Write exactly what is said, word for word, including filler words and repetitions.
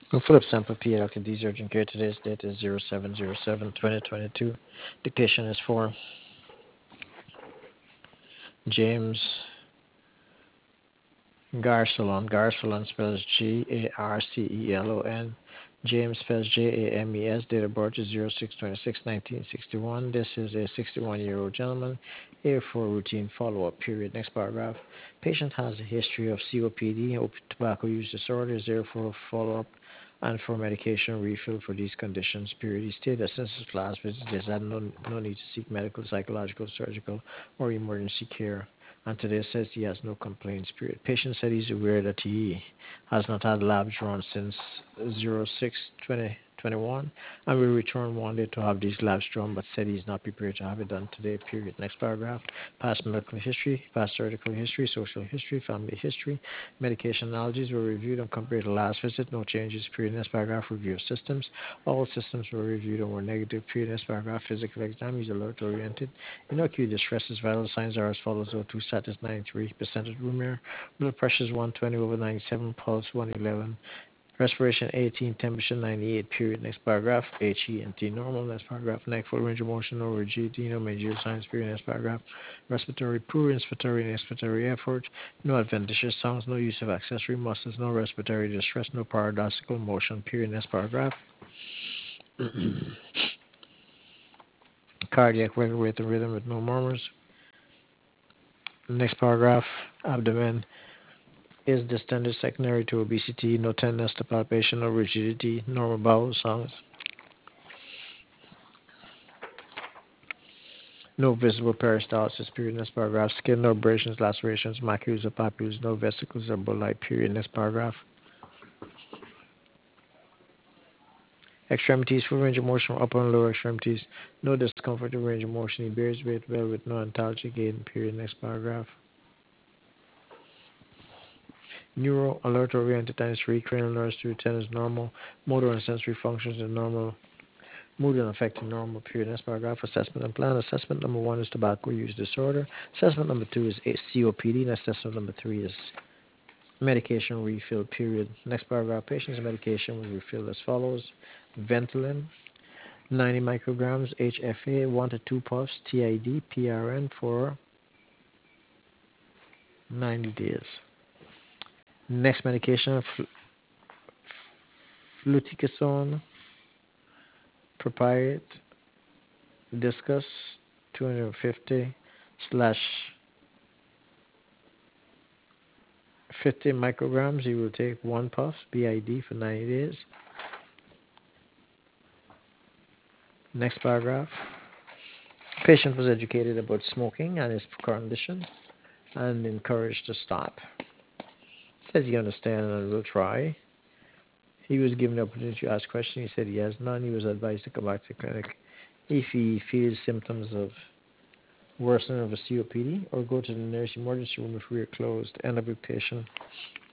Philip Sample P. Doctor D's Urgent Care. Today's date is zero seven zero seven twenty twenty-two. Dictation is for James Garcelon. Garcelon spells G A R C E L O N. James spells J A M E S. Date of birth is zero six twenty-six nineteen sixty-one. This is a sixty-one-year-old gentleman here for routine follow-up period. Next paragraph. Patient has a history of C O P D, opiate tobacco use disorder, is therefore follow-up and for medication refill for these conditions. Period. He stated that since his last visit, he has had no, no need to seek medical, psychological, surgical, or emergency care. And today says he has no complaints. Period. Patient said he's aware that he has not had labs drawn since zero six twenty twenty-one and will return one day to have these labs drawn, but said he's not prepared to have it done today. Period. Next paragraph. Past medical history, past surgical history, social history, family history, medication allergies were reviewed and compared to last visit. No changes. Period. Next paragraph. Review of systems. All systems were reviewed and were negative. Period. Next paragraph. Physical exam. He's alert oriented. In acute distress, his vital signs are as follows: O two status ninety-three percent of room air, blood pressure is one twenty over ninety-seven, pulse one eleven, respiration eighteen, temperature ninety-eight. Period. Next paragraph. H E N T normal. Next paragraph. Neck, full range of motion, no rigidity, no major signs. Period. Next paragraph. Respiratory poor, inspiratory and expiratory effort, no adventitious sounds, no use of accessory muscles, no respiratory distress, no paradoxical motion. Period. Next paragraph. Cardiac regular rate and rhythm with no murmurs. Next paragraph. Abdomen is distended secondary to obesity, no tenderness to palpation, no rigidity, normal bowel sounds, no visible peristalsis. Period. Next paragraph. Skin, no abrasions, lacerations, macules or papules, no vesicles or bolite. Period. Next paragraph. Extremities, full range of motion from upper and lower extremities, no discomfort or range of motion. He bears weight well with no antalgic gain. Period. Next paragraph. Neuro, alert oriented times three, cranial nerves through ten is normal, motor and sensory functions are normal, mood and affecting normal. Period. Next paragraph. Assessment and plan. Assessment number one is tobacco use disorder. Assessment number two is C O P D. And assessment number three is medication refill. Period. Next paragraph. Patient's medication was refilled as follows: Ventolin, ninety micrograms, H F A, one to two puffs, T I D, P R N for ninety days. Next medication, fl- fluticasone, propionate, discus, two hundred fifty slash fifty micrograms. You will take one puff, B I D, for ninety days. Next paragraph. Patient was educated about smoking and his condition and encouraged to stop. Says he understands and will try. He was given the opportunity to ask questions. He said he has none. He was advised to come back to the clinic if he feels symptoms of worsening of a C O P D or go to the nearest emergency room if we are closed. End of dictation.